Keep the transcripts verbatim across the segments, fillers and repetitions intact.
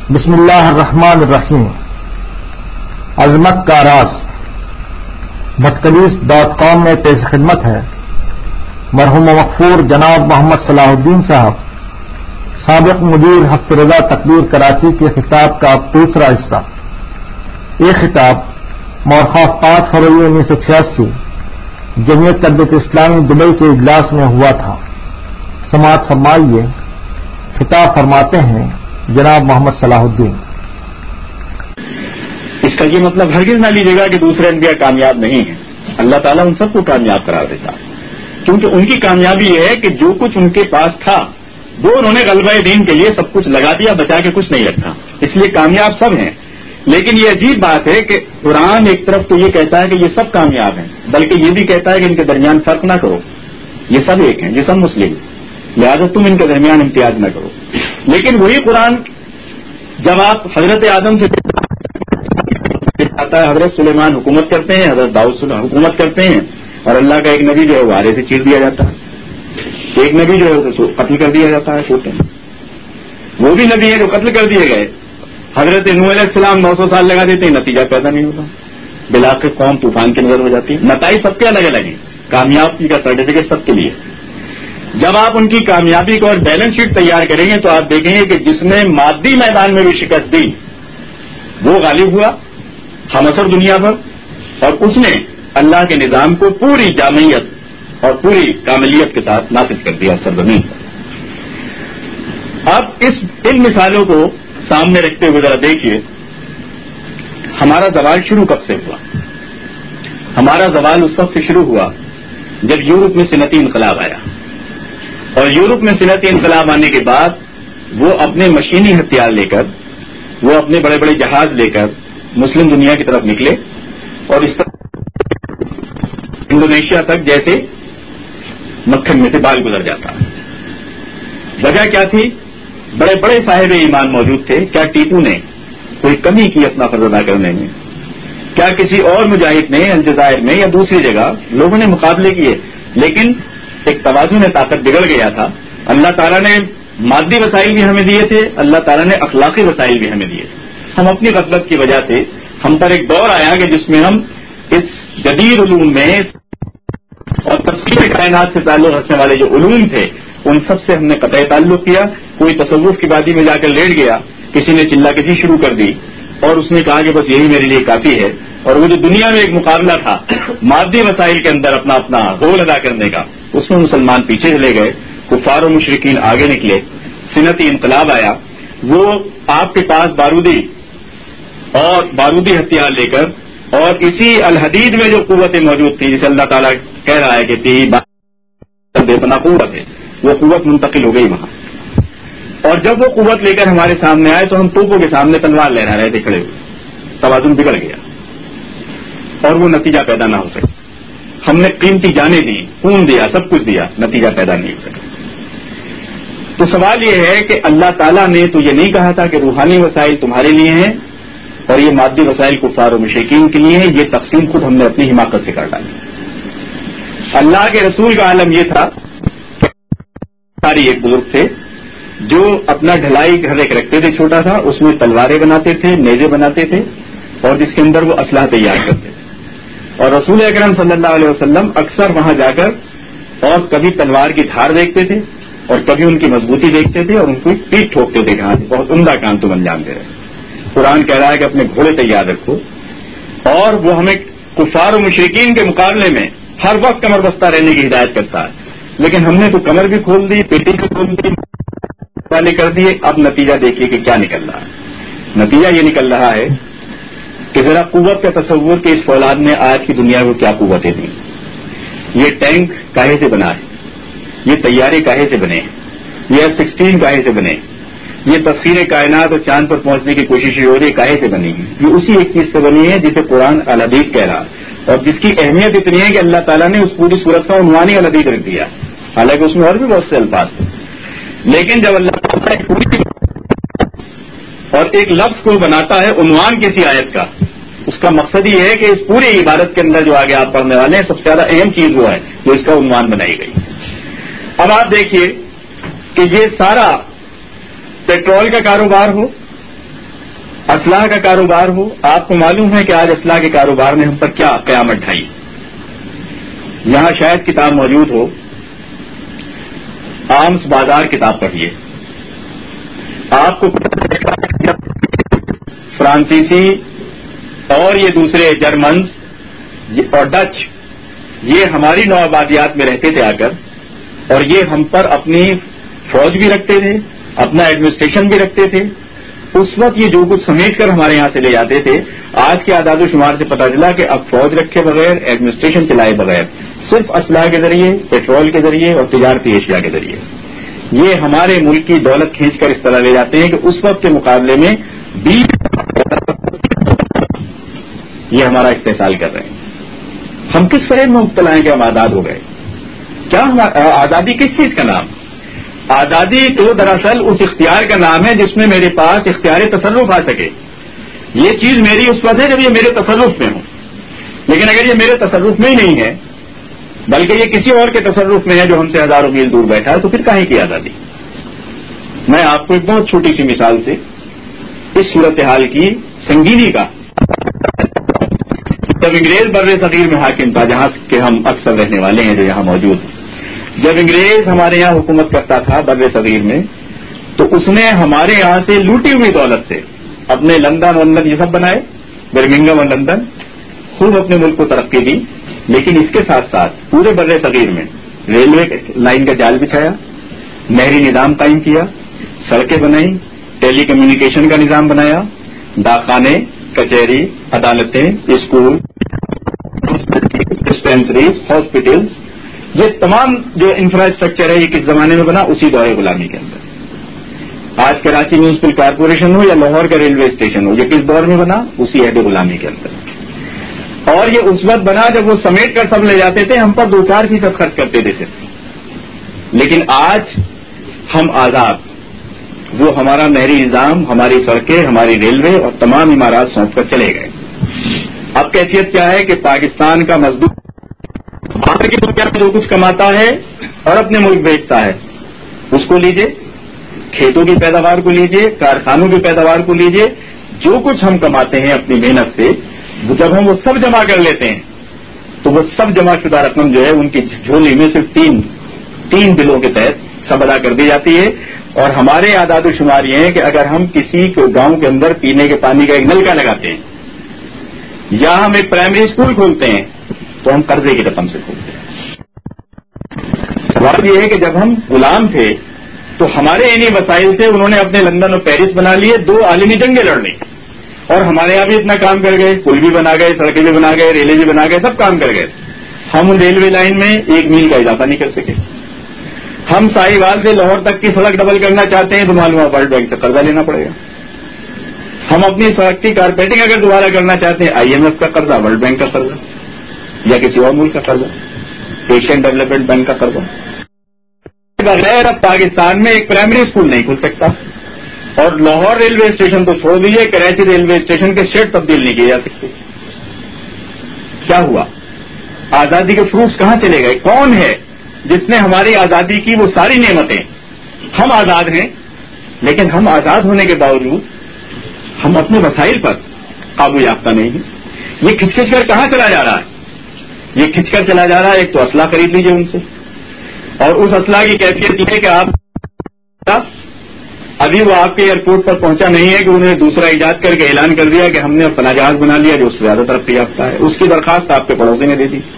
بسم اللہ الرحمن الرحیم۔ عظمت کا راز بھٹکلیس ڈاٹ کام میں پیش خدمت ہے مرحوم مغفور جناب محمد صلاح الدین صاحب، سابق مدیر ہفت رضا تکبیر کراچی کے خطاب کا دوسرا حصہ۔ یہ خطاب مورخہ پانچ فروری انیس سو چھیاسی جمعیت تربیت اسلامی دبئی کے اجلاس میں ہوا تھا۔ سماعت فرمائیے۔ خطاب فرماتے ہیں جناب محمد صلاح الدین۔ اس کا یہ مطلب ہرگز نہ لیجیے گا کہ دوسرے انبیاء کامیاب نہیں ہیں۔ اللہ تعالیٰ ان سب کو کامیاب قرار دیتا ہے، کیونکہ ان کی کامیابی یہ ہے کہ جو کچھ ان کے پاس تھا وہ انہوں نے غلبہ دین کے لیے سب کچھ لگا دیا، بچا کے کچھ نہیں رکھا، اس لیے کامیاب سب ہیں۔ لیکن یہ عجیب بات ہے کہ قرآن ایک طرف تو یہ کہتا ہے کہ یہ سب کامیاب ہیں، بلکہ یہ بھی کہتا ہے کہ ان کے درمیان فرق نہ کرو، یہ سب ایک ہیں، یہ سب مسلم، لہٰذا تم ان کے درمیان امتیاز نہ کرو۔ لیکن وہی قرآن جب آپ حضرت آدم سے آتا ہے، حضرت سلیمان حکومت کرتے ہیں، حضرت داؤد حکومت کرتے ہیں، اور اللہ کا ایک نبی جو ہے وہ آرے سے چیر دیا جاتا ہے، ایک نبی جو ہے اسے قتل کر دیا جاتا ہے چھوٹے میں۔ وہ بھی نبی ہیں جو قتل کر دیے گئے۔ حضرت نوح علیہ السلام نو سو سال لگا دیتے ہیں، نتیجہ پیدا نہیں ہوتا، بلاخر قوم طوفان کی نظر ہو جاتی ہے۔ نتائج سب کے الگ الگ ہیں، کامیابی کا سرٹیفکیٹ سب کے لیے۔ جب آپ ان کی کامیابی کو اور بیلنس شیٹ تیار کریں گے تو آپ دیکھیں گے کہ جس نے مادی میدان میں بھی شکست دی وہ غالب ہوا ہم اثر دنیا پر، اور اس نے اللہ کے نظام کو پوری جامعیت اور پوری کاملیت کے ساتھ نافذ کر دیا سرزمین پر۔ اب اس ان مثالوں کو سامنے رکھتے ہوئے ذرا دیکھیے ہمارا زوال شروع کب سے ہوا۔ ہمارا زوال اس وقت سے شروع ہوا جب یورپ میں صنعتی انقلاب آیا، اور یورپ میں صنعتی انقلاب آنے کے بعد وہ اپنے مشینی ہتھیار لے کر، وہ اپنے بڑے بڑے جہاز لے کر مسلم دنیا کی طرف نکلے، اور اس طرح انڈونیشیا تک جیسے مکھن میں سے بال گزر جاتا۔ وجہ کیا تھی؟ بڑے بڑے صاحب ایمان موجود تھے۔ کیا ٹیپو نے کوئی کمی کی اپنا فرض ادا کرنے میں؟ کیا کسی اور مجاہد نے الجزائر میں یا دوسری جگہ لوگوں نے مقابلے کیے؟ لیکن ایک توازن طاقت بگڑ گیا تھا۔ اللہ تعالیٰ نے مادی وسائل بھی ہمیں دیے تھے، اللہ تعالیٰ نے اخلاقی وسائل بھی ہمیں دیے تھے۔ ہم اپنی غفلت کی وجہ سے ہم پر ایک دور آیا کہ جس میں ہم اس جدید علوم میں اور تفسیر کائنات سے تعلق رکھنے والے جو علوم تھے ان سب سے ہم نے قطعی تعلق کیا۔ کوئی تصوف کی وادی میں جا کر لیٹ گیا، کسی نے چلا کسی شروع کر دی اور اس نے کہا کہ بس یہی میرے لیے کافی ہے، اور وہ جو دنیا میں ایک مقابلہ تھا مادی وسائل کے اندر اپنا اپنا رول ادا کرنے کا، اس میں مسلمان پیچھے چلے گئے، کفار و مشرکین آگے نکلے، صنعتی انقلاب آیا۔ وہ آپ کے پاس بارودی اور بارودی ہتھیار لے کر اور اسی الحدید میں جو قوتیں موجود تھیں، جسے اللہ تعالیٰ کہہ رہا ہے کہ تیری بے پناہ قوت ہے، وہ قوت منتقل ہو گئی وہاں۔ اور جب وہ قوت لے کر ہمارے سامنے آئے تو ہم توپوں کے سامنے تلوار لہرا رہے تھے کھڑے ہوئے، توازن بگڑ گیا اور وہ نتیجہ پیدا نہ ہو سکے۔ ہم نے قیمتی جانیں دی، خون دیا، سب کچھ دیا، نتیجہ پیدا نہیں ہو سکا۔ تو سوال یہ ہے کہ اللہ تعالیٰ نے تو یہ نہیں کہا تھا کہ روحانی وسائل تمہارے لیے ہیں اور یہ مادی وسائل کفار و مشرکین کے لیے ہیں؟ یہ تقسیم خود ہم نے اپنی حماقت سے کر ڈالی۔ اللہ کے رسول کا عالم یہ تھا کہ ساری ایک بزرگ تھے جو اپنا ڈھلائی گھر ایک رکھتے تھے چھوٹا تھا، اس میں تلواریں بناتے تھے، نیزے بناتے تھے، اور جس کے اندر وہ اسلحہ تیار کرتے تھے۔ اور رسول اکرم صلی اللہ علیہ وسلم اکثر وہاں جا کر اور کبھی تلوار کی دھار دیکھتے تھے اور کبھی ان کی مضبوطی دیکھتے تھے اور ان کو پیٹ ٹھوکتے تھے، کہاں سے بہت عمدہ کام تم انجام دے رہے۔ قرآن کہہ رہا ہے کہ اپنے گھوڑے تیار رکھو، اور وہ ہمیں کفار و مشرکین کے مقابلے میں ہر وقت کمر بستہ رہنے کی ہدایت کرتا ہے۔ لیکن ہم نے تو کمر بھی کھول دی، پیٹی بھی کھول دی، والے کر دیے۔ اب نتیجہ دیکھیے کہ کیا نکل رہا ہے۔ نتیجہ یہ نکل رہا ہے کہ ذرا قوت کا تصور کہ اس فولاد میں آج کی دنیا کو کیا قوتیں تھیں۔ یہ ٹینک کاہے سے بنا ہے، یہ طیارے کاہے سے بنے ہیں، یہ ایف سکسٹین کاہے سے بنے، یہ تسخیر کائنات اور چاند پر پہنچنے کی کوشش ہو رہی ہے کاہے سے بنی ہے؟ یہ اسی ایک چیز سے بنی ہے جسے قرآن الحدید کہہ رہا، اور جس کی اہمیت اتنی ہے کہ اللہ تعالیٰ نے اس پوری صورت کا عنوان ہی الحدید رکھ دیا، حالانکہ اس میں اور بھی بہت سے الفاظ تھے۔ لیکن جب اللہ تعالیٰ پوری اور ایک لفظ کو بناتا ہے عنوان کسی آیت کا، اس کا مقصد یہ ہے کہ اس پوری عبادت کے اندر جو آگے آپ پڑھنے والے ہیں سب سے زیادہ اہم چیز وہ ہے جو اس کا عنوان بنائی گئی۔ اب آپ دیکھیے کہ یہ سارا پیٹرول کا کاروبار ہو اسلحہ کا کاروبار ہو. آپ کو معلوم ہے کہ آج اسلحہ کے کاروبار نے ہم پر کیا قیامت ڈھائی. یہاں شاید کتاب موجود ہو, آرمز بازار کتاب پڑھیے. آپ کو فرانسیسی اور یہ دوسرے جرمنز اور ڈچ یہ ہماری نو آبادیات میں رہتے تھے آ کر, اور یہ ہم پر اپنی فوج بھی رکھتے تھے, اپنا ایڈمنسٹریشن بھی رکھتے تھے. اس وقت یہ جو کچھ سمیٹ کر ہمارے یہاں سے لے جاتے تھے, آج کے اعداد و شمار سے پتہ چلا کہ اب فوج رکھے بغیر, ایڈمنسٹریشن چلائے بغیر, صرف اسلحہ کے ذریعے, پیٹرول کے ذریعے اور تجارتی اشیاء کے ذریعے یہ ہمارے ملک کی دولت کھینچ کر اس طرح لے جاتے ہیں کہ اس وقت کے مقابلے میں بیس یہ ہمارا استحصال کر رہے ہیں. ہم کس فریب میں مبتلا ہیں کہ ہم آزاد ہو گئے؟ کیا ہم آزادی کس چیز کا نام؟ آزادی تو دراصل اس اختیار کا نام ہے جس میں میرے پاس اختیار تصرف آ سکے. یہ چیز میری اس وقت ہے جب یہ میرے تصرف میں ہو, لیکن اگر یہ میرے تصرف میں ہی نہیں ہے بلکہ یہ کسی اور کے تصرف میں ہے جو ہم سے ہزاروں میل دور بیٹھا ہے, تو پھر کہیں کی آزادی؟ میں آپ کو ایک بہت چھوٹی سی مثال سے اس صورتحال کی سنگینی کا, جب انگریز بر صغیر میں حاکم تھا, جہاں کے ہم اکثر رہنے والے ہیں جو یہاں موجود ہیں, جب انگریز ہمارے یہاں حکومت کرتا تھا بر صغیر میں, تو اس نے ہمارے یہاں سے لوٹی ہوئی دولت سے اپنے لندن لندن یہ سب بنائے, برمنگم اور لندن, خوب اپنے ملک کو ترقی دی. لیکن اس کے ساتھ ساتھ پورے بر صغیر میں ریلوے لائن کا جال بچھایا, نہری نظام قائم کیا, سڑکیں بنائی, ٹیلی کمیونیکیشن کا نظام بنایا, ڈاکخانے, کچہری, عدالتیں, اسکول, ڈسپینسریز, ہاسپٹلز, یہ تمام جو انفراسٹرکچر ہے یہ کس زمانے میں بنا؟ اسی دور غلامی کے اندر. آج کراچی میونسپل کارپوریشن ہو یا لاہور کا ریلوے اسٹیشن ہو, یہ کس دور میں بنا؟ اسی عہد غلامی کے اندر. اور یہ اس وقت بنا جب وہ سمیٹ کر سب لے جاتے تھے, ہم پر دو چار فیصد خرچ کرتے تھے صرف. لیکن آج ہم آزاد, وہ ہمارا نہری نظام, ہماری سڑکیں, ہماری ریلوے اور تمام عمارات سونپ کر چلے گئے. اب کیفیت کیا ہے کہ پاکستان کا مزدور باہر کی دنیا میں جو کچھ کماتا ہے اور اپنے ملک بیچتا ہے اس کو لیجئے, کھیتوں کی پیداوار کو لیجئے, کارخانوں کی پیداوار کو لیجئے, جو کچھ ہم کماتے ہیں اپنی محنت سے, جب ہم وہ سب جمع کر لیتے ہیں تو وہ سب جمع شدہ رقم جو ہے ان کی جھولی میں صرف تین تین بلوں کے تحت سب ادا کر دی جاتی ہے. اور ہمارے اعداد و شمار یہ ہیں کہ اگر ہم کسی گاؤں کے اندر پینے کے پانی کا ایک نلکا لگاتے ہیں یا ہم ایک پرائمری اسکول کھولتے ہیں تو ہم قرضے کی رقم سے کھولتے ہیں. سوال یہ ہے کہ جب ہم غلام تھے تو ہمارے انہی وسائل سے انہوں نے اپنے لندن اور پیرس بنا لیے, دو عالمی جنگیں لڑ لی, اور ہمارے یہاں بھی اتنا کام کر گئے, پل بھی بنا گئے, سڑکیں بھی بنا گئے, ریلیں بھی بنا گئے, سب کام کر گئے. ہم ان ریلوے لائن میں ایک میل کا اضافہ نہیں کر سکے. ہم ساہیوال سے لاہور تک کی سڑک ڈبل کرنا چاہتے ہیں تو معلوم ہے ورلڈ بینک سے قرضہ لینا پڑے گا. ہم اپنی سڑک کی کارپیٹنگ اگر دوبارہ کرنا چاہتے ہیں, آئی ایم ایف کا قرضہ, ورلڈ بینک کا قرضہ یا کسی اور ملک کا قرضہ, ایشین ڈیولپمنٹ بینک کا قرضہ. بغیر اب پاکستان میں ایک پرائمری اسکول نہیں کھل سکتا, اور لاہور ریلوے اسٹیشن تو چھوڑ دیجیے, کراچی ریلوے اسٹیشن کے شیڈ تبدیل نہیں کیے جا سکتے. کیا ہوا؟ آزادی کے فروٹس کہاں چلے گئے؟ کون ہے جس نے ہماری آزادی کی وہ ساری نعمتیں؟ ہم آزاد ہیں, لیکن ہم آزاد ہونے کے باوجود ہم اپنے وسائل پر قابو یافتہ نہیں ہیں. یہ کھچ کھچ کر کہاں چلا جا رہا ہے؟ یہ کھچ کر چلا جا رہا ہے, ایک تو اسلحہ خرید لیجیے ان سے, اور اس اسلحہ کی کیفیت یہ ہے کہ آپ ابھی وہ آپ کے ایئرپورٹ پر پہنچا نہیں ہے کہ انہوں نے دوسرا ایجاد کر کے اعلان کر دیا کہ ہم نے فلاں جہاز بنا لیا جو اس سے زیادہ ترقی یافتہ ہے. اس کی درخواست آپ کے پڑوسی نے دے دی,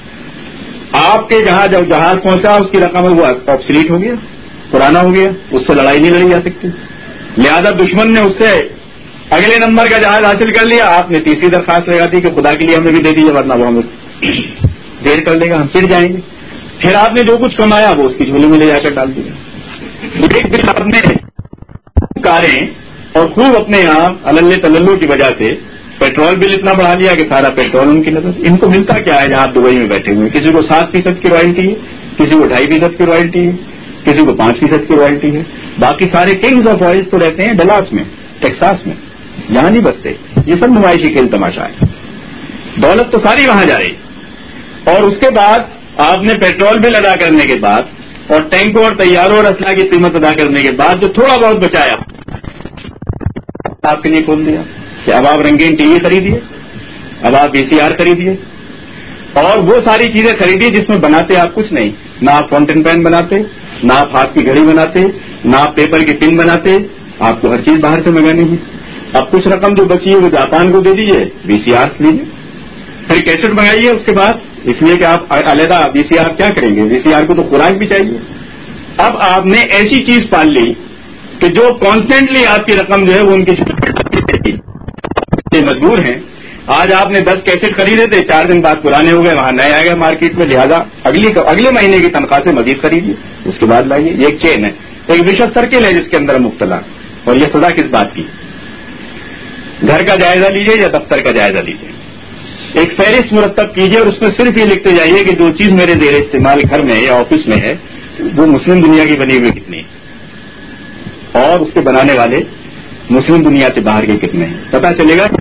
آپ کے جہاں جب جہاز پہنچا اس کی رقم وہ آبسلیٹ ہو گیا, پرانا ہو گیا, اس سے لڑائی نہیں لڑی جا سکتی. لہذا دشمن نے اس سے اگلے نمبر کا جہاز حاصل کر لیا. آپ نے تیسری درخواست لگا دی کہ خدا کے لیے ہمیں بھی دے دیجیے ورنہ وہ ہمیں دیر کر دے گا, ہم پھر جائیں گے. پھر آپ نے جو کچھ کمایا وہ اس کی جھولی میں لے جا کر ڈال دیا. ایک دن آپ نے کاریں اور خوب اپنے یہاں اللہ تللو کی وجہ سے پیٹرول بل اتنا بڑھا لیا کہ سارا پیٹرول ان کی نظر. ان کو ملتا کیا ہے جہاں آپ دبئی میں بیٹھے ہوئے؟ کسی کو سات فیصد کی رائلٹی ہے, کسی کو ڈھائی فیصد کی رائلٹی ہے, کسی کو پانچ فیصد کی رائلٹی ہے. باقی سارے کنگز آف آئل تو رہتے ہیں ڈلاس میں, ٹیکساس میں, یہاں نہیں بستے. یہ سب نمائشی کھیل تماشا ہے. دولت تو ساری وہاں جا رہی. اور اس کے بعد آپ نے پیٹرول بل ادا کرنے کے بعد اور ٹینکوں اور طیاروں اور اسلحہ کی قیمت ادا کرنے کے بعد جو تھوڑا بہت بچایا آپ کے لیے کھول دیا کہ اب آپ رنگین ٹی وی خریدیے، اب آپ وی سی آر خریدیے، اور وہ ساری چیزیں خریدیے جس میں بناتے آپ کچھ نہیں، نہ آپ فاؤنٹین پین بناتے، نہ آپ ہاتھ کی گھڑی بناتے، نہ آپ پیپر کی پن بناتے، آپ کو ہر چیز باہر سے منگانی ہے۔ اب کچھ رقم جو بچی ہے وہ جاپان کو دے دیجیے، وی سی آر لیجیے، پھر کیسٹ منگائیے اس کے بعد، اس لیے کہ آپ علیحدہ وی سی آر کیا کریں گے، وی سی آر کو تو خوراک بھی چاہیے۔ اب آپ نے ایسی چیز پال لی کہ جو کانسٹینٹلی آپ کی رقم جو ہے وہ ان کی مجبور ہیں۔ آج آپ نے دس کیسٹ خریدے تھے، چار دن بعد پرانے ہو گئے، وہاں نئے آ گئے مارکیٹ میں، لہٰذا اگلی اگلے مہینے کی تنخواہ سے مزید خریدیے، اس کے بعد لائیے۔ یہ ایک چین ہے، ایک وشس سرکل ہے جس کے اندر مبتلا، اور یہ سزا کس بات کی؟ گھر کا جائزہ لیجیے یا دفتر کا جائزہ لیجیے، ایک فہرست مرتب کیجیے اور اس میں صرف یہ لکھتے جائیے کہ جو چیز میرے زیر استعمال گھر میں یا آفس میں ہے وہ مسلم دنیا کی بنی ہوئی کتنی ہے، اور اس کے بنانے والے مسلم دنیا سے باہر کے کتنے ہیں، پتا چلے گا۔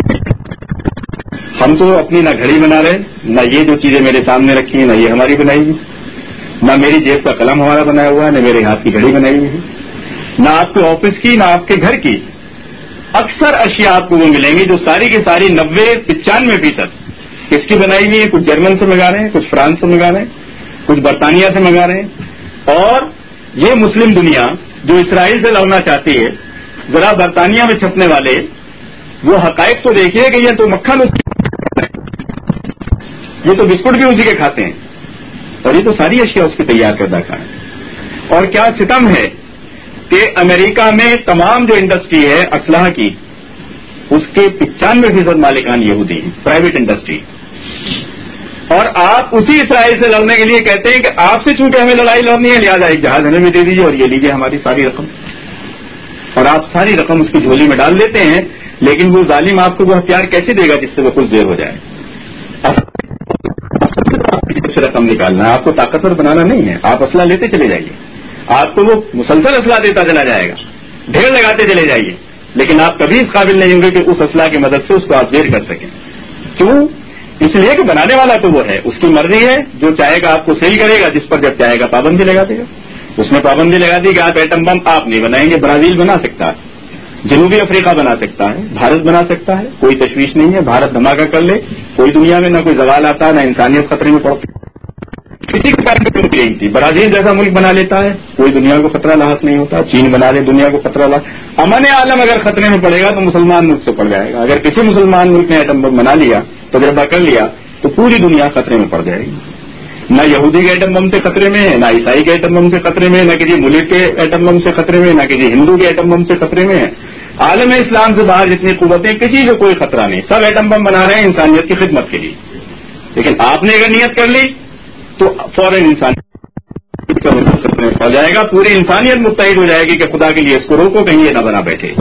ہم تو اپنی نہ گھڑی بنا رہے، نہ یہ جو چیزیں میرے سامنے رکھی ہیں نہ یہ ہماری بنائی ہوئی، نہ میری جیب کا قلم ہمارا بنایا ہوا ہے، نہ میرے ہاتھ کی گھڑی بنائی ہوئی ہے، نہ آپ کے آفس کی نہ آپ کے گھر کی۔ اکثر اشیاء آپ کو وہ ملیں گی جو ساری کی ساری نبے پچانوے فیصد کس کی بنائی ہوئی ہے، کچھ جرمن سے منگا رہے ہیں، کچھ فرانس سے منگا رہے ہیں، کچھ برطانیہ سے منگا رہے ہیں۔ اور یہ مسلم دنیا جو اسرائیل سے لڑنا چاہتی ہے، ذرا برطانیہ میں چھپنے والے وہ حقائق تو دیکھیے کہ یہ تو مکھن، یہ تو بسکٹ بھی اسی کے کھاتے ہیں، اور یہ تو ساری اشیاء اس کی تیار کردہ کھائیں۔ اور کیا ستم ہے کہ امریکہ میں تمام جو انڈسٹری ہے اسلحہ کی، اس کے پچانوے فیصد مالکان یہودی ہیں، پرائیویٹ انڈسٹری، اور آپ اسی اسرائیل سے لڑنے کے لیے کہتے ہیں کہ آپ سے چونکہ ہمیں لڑائی لڑنی ہے لہٰذا ایک جہاز ہمیں بھی دے دیجیے اور یہ لیجیے ہماری ساری رقم، اور آپ ساری رقم اس کی جھولی میں ڈال دیتے ہیں۔ لیکن وہ ظالم آپ کو وہ ہتھیار کیسے دے گا جس سے وہ کچھ دیر ہو جائے؟ رقم نکالنا ہے، آپ کو طاقتور بنانا نہیں ہے، آپ اسلحہ لیتے چلے جائیے، آپ کو وہ مسلسل اسلحہ دیتا چلا جائے گا، ڈھیر لگاتے چلے جائیے، لیکن آپ کبھی اس قابل نہیں ہوں گے کہ اس اسلحہ کی مدد سے اس کو آپ زیر کر سکیں۔ کیوں؟ اس لیے کہ بنانے والا تو وہ ہے، اس کی مرضی ہے، جو چاہے گا آپ کو سیل کرے گا، جس پر جب چاہے گا پابندی لگا دے گا۔ اس نے پابندی لگا دی کہ آپ ایٹم بم آپ نہیں بنائیں گے، برازیل بنا سکتا ہے، جنوبی افریقہ بنا سکتا ہے، بھارت بنا سکتا ہے، کوئی تشویش نہیں ہے، بھارت دھماکہ کر لے، کوئی دنیا میں نہ کوئی زوال آتا نہ انسانیت خطرے میں پڑتی، کسی کے بارے میں یہی تھی۔ برازیل جیسا ملک بنا لیتا ہے، کوئی دنیا کو خطرہ لاحق نہیں ہوتا، چین بنا لے دنیا کو خطرہ لاحق، امن عالم اگر خطرے میں پڑے گا تو مسلمان ملک سے پڑ جائے گا۔ اگر کسی مسلمان ملک نے ایٹم بم بنا لیا، تجربہ کر لیا، تو پوری دنیا خطرے میں پڑ جائے گی۔ نہ یہودی کے ایٹم بم سے خطرے میں ہے، نہ عیسائی کے ایٹم بم سے خطرے میں، نہ کسی ملک کے ایٹم بم سے خطرے میں، نہ کسی ہندو کے ایٹم بم سے خطرے میں ہے۔ عالم اسلام سے باہر جتنی قوتیں، کسی کو کوئی خطرہ نہیں، سب ایٹم بم بنا رہے ہیں انسانیت کی خدمت کے لیے۔ لیکن آپ نے اگر نیت کر لی تو فوراً انسان خطرے میں پڑ جائے گا، پوری انسانیت متحد ہو جائے گی کہ خدا کے لیے اس کو روکو کہیں یہ نہ بنا بیٹھے۔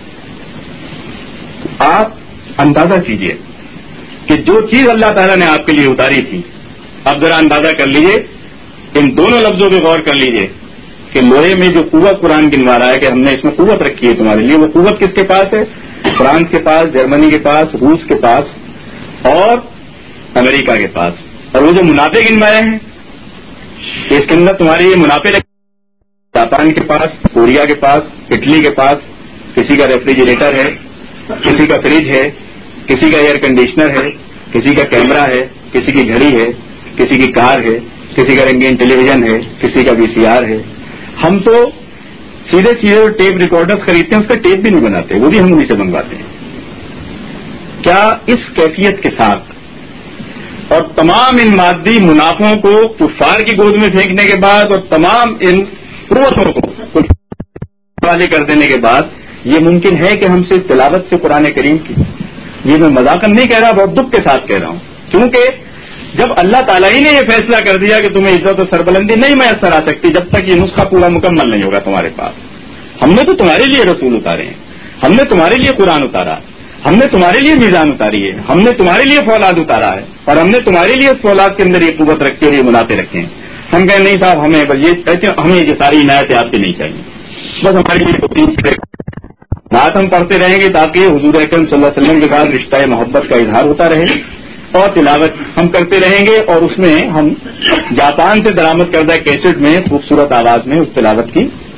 آپ اندازہ کیجئے کہ جو چیز اللہ تعالیٰ نے آپ کے لیے اتاری تھی، اب ذرا اندازہ کر لیجئے، ان دونوں لفظوں پہ غور کر لیجئے کہ لوہے میں جو قوت قرآن گنوا رہا ہے کہ ہم نے اس میں قوت رکھی ہے تمہارے لیے، وہ قوت کس کے پاس ہے؟ فرانس کے پاس، جرمنی کے پاس، روس کے پاس اور امریکہ کے پاس۔ اور وہ جو منافع گنوائے ہیں اس کے اندر تمہارے یہ منافع رکھے، جاپان کے پاس، کوریا کے پاس، اٹلی کے پاس، کسی کا ریفریجریٹر ہے، کسی کا فریج ہے، کسی کا ایئر کنڈیشنر ہے، کسی کا کیمرہ ہے، کسی کی گھڑی ہے، کسی کی کار ہے، کسی کا رنگین ٹیلی ویژن ہے، کسی کا وی سی آر ہے۔ ہم تو سیدھے سیدھے ٹیپ ریکارڈر خریدتے ہیں، اس کا ٹیپ بھی نہیں بناتے، وہ بھی ہم انہیں سے منگواتے ہیں۔ کیا اس کیفیت کے ساتھ اور تمام ان مادی منافعوں کو کفار کی گود میں پھینکنے کے بعد اور تمام ان قوتوں کو حوالے کر دینے کے بعد یہ ممکن ہے کہ ہم سے تلاوت سے قرآن کریم کی، یہ میں مذاقاً نہیں کہہ رہا، بہت دکھ کے ساتھ کہہ رہا ہوں، کیونکہ جب اللہ تعالیٰ ہی نے یہ فیصلہ کر دیا کہ تمہیں عزت و سربلندی نہیں میسر آ سکتی جب تک یہ نسخہ پورا مکمل نہیں ہوگا تمہارے پاس۔ ہم نے تو تمہارے لیے رسول اتارے ہیں، ہم نے تمہارے لیے قرآن اتارا، ہم نے تمہارے لیے میزان اتاری ہے، ہم نے تمہارے لیے فولاد اتارا ہے، اور ہم نے تمہارے لیے اس فولاد کے اندر یہ قوت رکھی اور یہ منافع رکھے ہیں۔ ہم کہیں نہیں صاحب، ہمیں بس یہ ہمیں یہ ساری عنایتیں آپ کی نہیں چاہیے، بس ہمارے لیے بات ہم پڑھتے رہیں گے تاکہ حضور اکرم صلی اللہ علیہ وسلم کے بعد رشتہ محبت کا اظہار ہوتا رہے، اور تلاوت ہم کرتے رہیں گے، اور اس میں ہم جاپان سے درآمد کردہ کیسٹ میں خوبصورت آواز میں اس تلاوت کی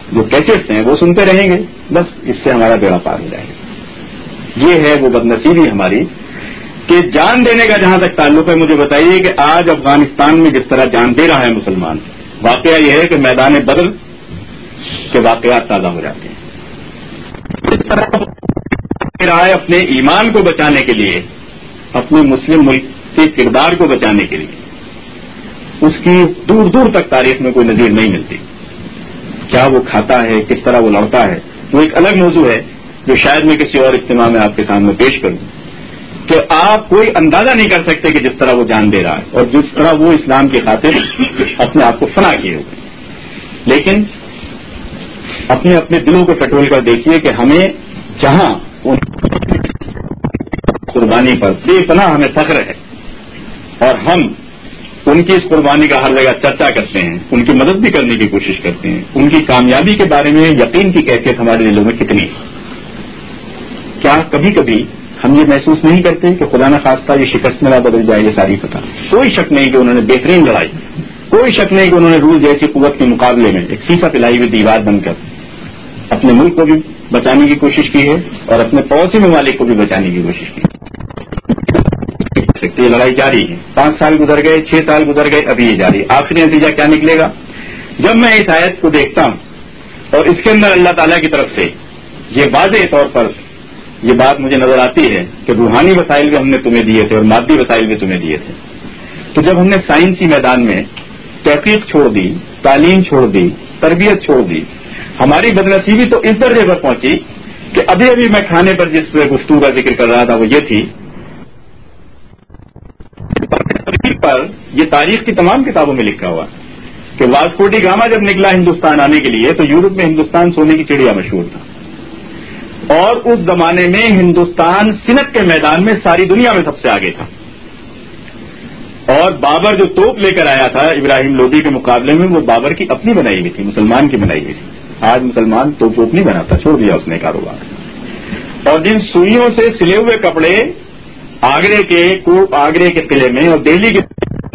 جو کیسٹس ہیں وہ سنتے رہیں گے، بس اس سے ہمارا بیڑا پار ہو جائے گا۔ یہ ہے وہ بدنصیبی ہماری کہ جان دینے کا جہاں تک تعلق ہے، مجھے بتائیے کہ آج افغانستان میں جس طرح جان دے رہا ہے مسلمان، واقعہ یہ ہے کہ میدان بدر کے واقعات تازہ ہو جاتے ہیں۔ اس طرح رہا ہے اپنے ایمان کو بچانے کے لیے، اپنے مسلم ملک کے کردار کو بچانے کے لیے، اس کی دور دور تک تاریخ میں کوئی نظیر نہیں ملتی۔ کیا وہ کھاتا ہے، کس طرح وہ لڑتا ہے، وہ ایک الگ موضوع ہے جو شاید میں کسی اور اجتماع میں آپ کے سامنے پیش کروں، کہ آپ کوئی اندازہ نہیں کر سکتے کہ جس طرح وہ جان دے رہا ہے اور جس طرح وہ اسلام کی خاطر اپنے آپ کو فنا کیے ہوئے۔ لیکن اپنے اپنے دلوں کو ٹٹول کر دیکھیے کہ ہمیں جہاں قربانی پر بے پناہ ہمیں فخر ہے اور ہم ان کی اس قربانی کا ہر جگہ چرچا کرتے ہیں، ان کی مدد بھی کرنے کی کوشش کرتے ہیں، ان کی کامیابی کے بارے میں یقین کی کیفیت ہمارے دلوں میں کتنی ہے۔ کیا کبھی کبھی ہم یہ محسوس نہیں کرتے کہ خدا نخواستہ یہ شکست میں نہ بدل جائے یہ ساری فتح؟ کوئی شک نہیں کہ انہوں نے بہترین لڑائی، کوئی شک نہیں کہ انہوں نے روس جیسی قوت کے مقابلے میں ایک سیسا پلائی ہوئی دیوار بن کر اپنے ملک کو بھی بچانے کی کوشش کی ہے اور اپنے پڑوسی ممالک کو بھی بچانے کی کوشش کی ہے۔ یہ لڑائی جاری ہے، پانچ سال گزر گئے، چھ سال گزر گئے، ابھی یہ جاری ہے۔ آخری نتیجہ کیا نکلے گا؟ جب میں اس آیت کو دیکھتا ہوں اور اس کے اندر اللہ تعالیٰ کی طرف سے یہ واضح طور پر یہ بات مجھے نظر آتی ہے کہ روحانی وسائل بھی ہم نے تمہیں دیے تھے اور مادی وسائل بھی تمہیں دیے تھے، تو جب ہم نے سائنسی میدان میں تحقیق چھوڑ دی، تعلیم چھوڑ دی، تربیت چھوڑ دی، ہماری بدنصیبی تو اس درجے پر پہنچی کہ ابھی ابھی میں کھانے پر جس گفتگو کا ذکر کر رہا تھا وہ یہ تھی پر یہ تاریخ کی تمام کتابوں میں لکھا ہوا کہ واسکو ڈی گاما جب نکلا ہندوستان آنے کے لیے تو یورپ میں ہندوستان سونے کی چڑیا مشہور تھا، اور اس زمانے میں ہندوستان صنعت کے میدان میں ساری دنیا میں سب سے آگے تھا، اور بابر جو توپ لے کر آیا تھا ابراہیم لودھی کے مقابلے میں وہ بابر کی اپنی بنائی ہوئی تھی، مسلمان کی بنائی ہوئی تھی۔ آج مسلمان توپ ووپ نہیں بناتا، چھوڑ دیا اس نے کاروبار، اور جن سوئیوں سے سلے ہوئے کپڑے آگرے کے آگرے کے قلعے میں اور دہلی کے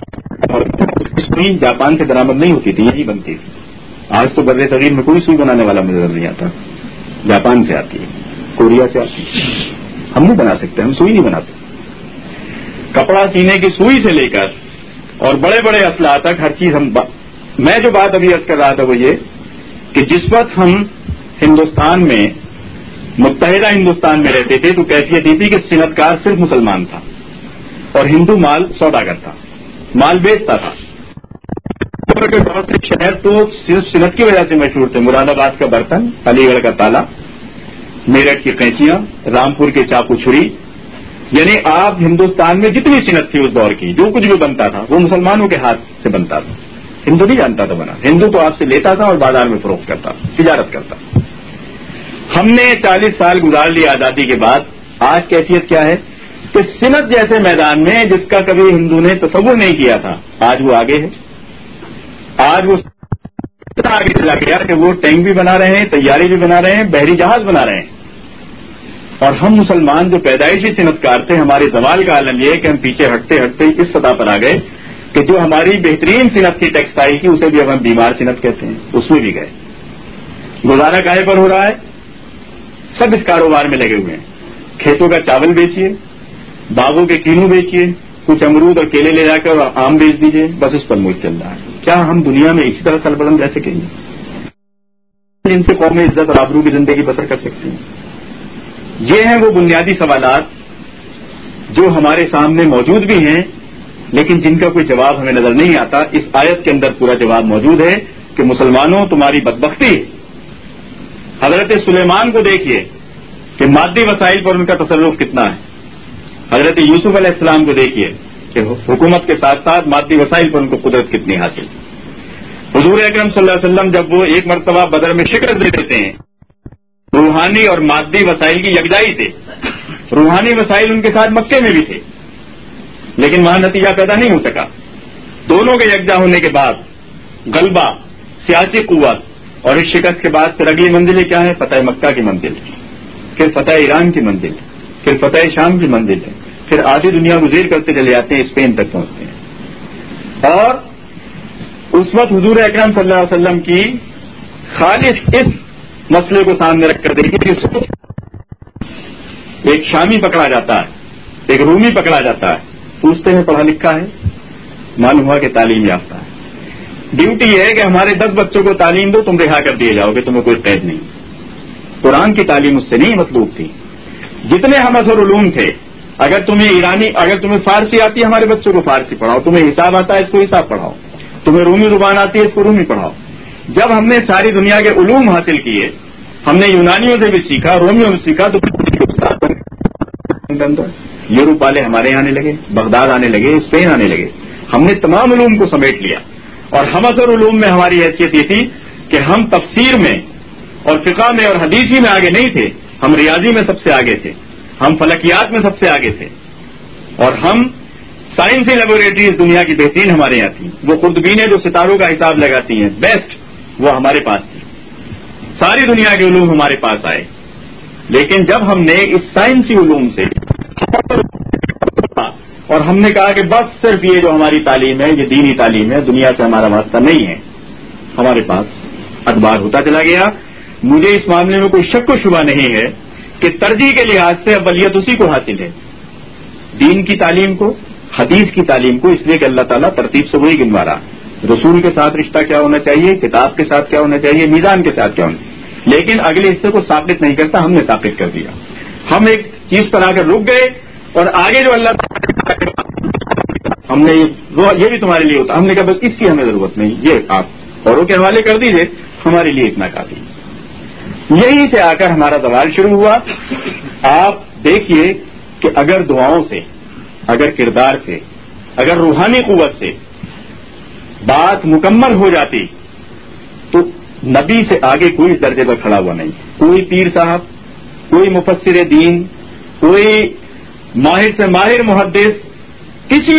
سوئی جاپان سے درآمد نہیں ہوتی تھی، یہی بنتی تھی۔ آج تو بر صغیر میں کوئی سوئی بنانے والا مجھے نہیں آتا، جاپان سے آتی ہے، کوریا سے آتی ہے، ہم نہیں بنا سکتے، ہم سوئی نہیں بنا سکتے۔ کپڑا سینے کی سوئی سے لے کر اور بڑے بڑے اسلحہ تک ہر چیز ہم با... میں جو بات ابھی عرض کر رہا تھا وہ یہ کہ جس وقت ہم ہندوستان میں متحدہ ہندوستان میں رہتے تھے تو کیفیت یہ تھی کہ صنعت کار صرف مسلمان تھا اور ہندو مال سوداگر تھا، مال بیچتا تھا۔ بہت سے شہر تو صرف صنعت کی وجہ سے مشہور تھے، مراد آباد کا برتن، علی گڑھ کا تالا، میرٹھ کی قینچیاں، رامپور کے چاقو چھری، یعنی آپ ہندوستان میں جتنی صنعت تھی اس دور کی، جو کچھ بھی بنتا تھا وہ مسلمانوں کے ہاتھ سے بنتا تھا، ہندو نہیں جانتا تھا بنا، ہندو تو آپ سے لیتا تھا اور بازار میں فروخت کرتا، تجارت کرتا۔ ہم نے چالیس سال گزار لی آزادی کے بعد، آج کیفیت کیا ہے کہ صنعت جیسے میدان میں جس کا کبھی ہندو نے تصور نہیں کیا تھا، آج وہ آگے ہے۔ آج وہ اتنا آگے چلا گیا کہ وہ ٹینک بھی بنا رہے ہیں، طیارے بھی بنا رہے ہیں، بحری جہاز بنا رہے ہیں، اور ہم مسلمان جو پیدائشی صنعت کار تھے، ہمارے زوال کا عالم یہ ہے کہ ہم پیچھے ہٹتے ہٹتے اس سطح پر آ گئے کہ جو ہماری بہترین صنعت تھی ٹیکسٹائل کی، اسے بھی اب ہم بیمار صنعت کہتے ہیں، اس میں بھی گئے۔ گزارا کاہے پر ہو رہا ہے؟ سب اس کاروبار میں لگے ہوئے ہیں۔ کھیتوں کا چاول بیچیے، باغوں کے کینو بیچیے، کچھ امرود اور کیلے لے جا کر آم بیچ دیجیے، بس اس پر ملک چل رہا ہے۔ کیا ہم دنیا میں اسی طرح سربلند رہ سکیں گے؟ جن سے قوم عزت اور آبرو کی زندگی بسر کر سکتے ہیں؟ یہ ہیں وہ بنیادی سوالات جو ہمارے سامنے موجود بھی ہیں لیکن جن کا کوئی جواب ہمیں نظر نہیں آتا۔ اس آیت کے اندر پورا جواب موجود ہے کہ مسلمانوں تمہاری بدبختی۔ حضرت سلیمان کو دیکھیے کہ مادی وسائل پر ان کا تصرف کتنا ہے، حضرت یوسف علیہ السلام کو دیکھیے کہ حکومت کے ساتھ ساتھ مادی وسائل پر ان کو قدرت کتنی حاصل۔ حضور اکرم صلی اللہ علیہ وسلم جب وہ ایک مرتبہ بدر میں شکست دے دیتے ہیں، روحانی اور مادی وسائل کی یکجائی سے، روحانی وسائل ان کے ساتھ مکے میں بھی تھے لیکن وہاں نتیجہ پیدا نہیں ہو سکا۔ دونوں کے یکجا ہونے کے بعد غلبہ، سیاسی قوت، اور اس شکست کے بعد پھر اگلی منزلیں کیا ہے؟ فتح مکہ کی منزل، پھر فتح ایران کی منزل، پھر فتح شام کی منزل ہے، پھر آدھی دنیا گزیر کرتے چلے جاتے ہیں، اسپین تک پہنچتے ہیں۔ اور اس وقت حضور اکرم صلی اللہ علیہ وسلم کی خالص اس مسئلے کو سامنے رکھ کر دیکھیں کہ ایک شامی پکڑا جاتا ہے، ایک رومی پکڑا جاتا ہے، پوچھتے ہیں پڑھا لکھا ہے؟ معلوم ہوا کہ تعلیم یافتہ ہے۔ ڈیوٹی یہ ہے کہ ہمارے دس بچوں کو تعلیم دو، تم رہا کر دیے جاؤ گے، تمہیں کوئی قید نہیں۔ قرآن کی تعلیم اس سے نہیں مطلوب تھی۔ جتنے ہم اثر علوم تھے، اگر تمہیں ایرانی اگر تمہیں فارسی آتی ہے ہمارے بچوں کو فارسی پڑھاؤ، تمہیں حساب آتا ہے اس کو حساب پڑھاؤ، تمہیں رومی زبان آتی ہے اس کو رومی پڑھاؤ۔ جب ہم نے ساری دنیا کے علوم حاصل کیے، ہم نے یونانیوں سے بھی سیکھا، رومیوں سے سیکھا، تو یورپ والے ہمارے یہاں آنے لگے، بغداد آنے لگے، اسپین آنے لگے۔ ہم نے تمام علوم کو سمیٹ لیا، اور ہم اثر علوم میں ہماری حیثیت یہ تھی کہ ہم تفسیر میں اور فقہ میں اور حدیثی میں آگے نہیں تھے، ہم ریاضی میں سب سے آگے تھے، ہم فلکیات میں سب سے آگے تھے، اور ہم سائنسی لیبوریٹریز دنیا کی بہترین ہمارے یہاں تھیں۔ وہ خردبینیں جو ستاروں کا حساب لگاتی ہیں بیسٹ، وہ ہمارے پاس تھی۔ ساری دنیا کے علوم ہمارے پاس آئے، لیکن جب ہم نے اس سائنسی علوم سے اور ہم نے کہا کہ بس صرف یہ جو ہماری تعلیم ہے یہ دینی تعلیم ہے، دنیا سے ہمارا واسطہ نہیں ہے، ہمارے پاس ادبار ہوتا چلا گیا۔ مجھے اس معاملے میں کوئی شک و شبہ نہیں ہے کہ ترجیح کے لحاظ سے اولیت اسی کو حاصل ہے، دین کی تعلیم کو، حدیث کی تعلیم کو، اس لیے کہ اللہ تعالیٰ ترتیب سے وہی گنوا رہا، رسول کے ساتھ رشتہ کیا ہونا چاہیے، کتاب کے ساتھ کیا ہونا چاہیے، میزان کے ساتھ کیا ہونا چاہیے، لیکن اگلے حصے کو ثابت نہیں کرتا، ہم نے ثابت کر دیا۔ ہم ایک چیز پر آ کر رک گئے، اور آگے جو اللہ ہم نے یہ بھی تمہارے لیے ہوتا، ہم نے کہا بس اس کی ہمیں ضرورت نہیں، یہ آپ اوروں کے حوالے کر دیجئے، ہمارے لیے اتنا کافی۔ یہیں سے آ کر ہمارا سوال شروع ہوا۔ آپ دیکھیے کہ اگر دعاؤں سے، اگر کردار سے، اگر روحانی قوت سے بات مکمل ہو جاتی تو نبی سے آگے کوئی اس درجے پر کھڑا ہوا نہیں، کوئی پیر صاحب، کوئی مفسر دین، کوئی ماہر سے ماہر محدث، کسی